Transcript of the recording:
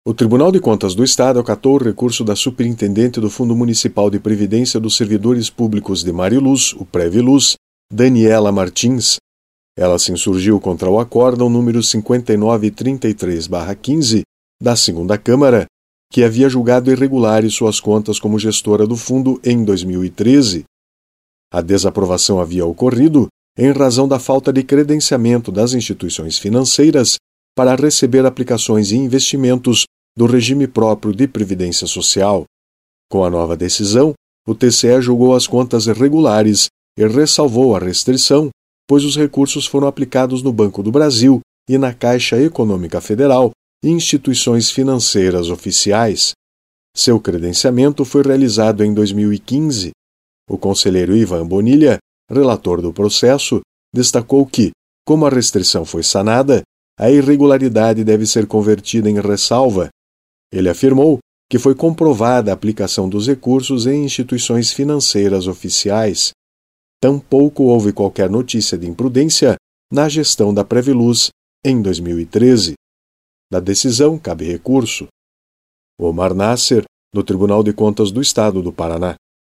O Tribunal de Contas do Estado acatou o recurso da superintendente do Fundo Municipal de Previdência dos Servidores Públicos de Mariluz, o Previluz, Daniela Martins. Ela se insurgiu contra o acórdão número 5933/15 da Segunda Câmara, que havia julgado irregulares suas contas como gestora do fundo em 2013. A desaprovação havia ocorrido em razão da falta de credenciamento das instituições financeiras para receber aplicações e investimentos do regime próprio de previdência social. Com a nova decisão, o TCE julgou as contas regulares e ressalvou a restrição, pois os recursos foram aplicados no Banco do Brasil e na Caixa Econômica Federal e instituições financeiras oficiais. Seu credenciamento foi realizado em 2015. O conselheiro Ivan Bonilha, relator do processo, destacou que, como a restrição foi sanada, a irregularidade deve ser convertida em ressalva. Ele afirmou que foi comprovada a aplicação dos recursos em instituições financeiras oficiais. Tampouco houve qualquer notícia de imprudência na gestão da Previluz em 2013. Da decisão cabe recurso. Omar Nasser, do Tribunal de Contas do Estado do Paraná.